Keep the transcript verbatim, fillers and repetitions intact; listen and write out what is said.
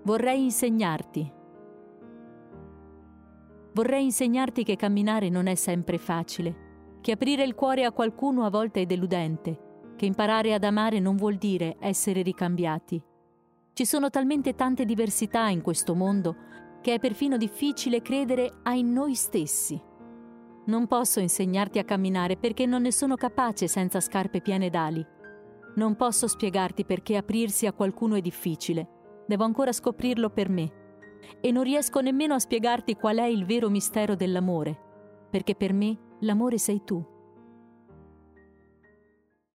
Vorrei insegnarti. Vorrei insegnarti che camminare non è sempre facile, che aprire il cuore a qualcuno a volte è deludente, che imparare ad amare non vuol dire essere ricambiati. Ci sono talmente tante diversità in questo mondo che è perfino difficile credere a in noi stessi. Non posso insegnarti a camminare perché non ne sono capace senza scarpe piene d'ali. Non posso spiegarti perché aprirsi a qualcuno è difficile. Devo ancora scoprirlo per me. E non riesco nemmeno a spiegarti qual è il vero mistero dell'amore, perché per me l'amore sei tu.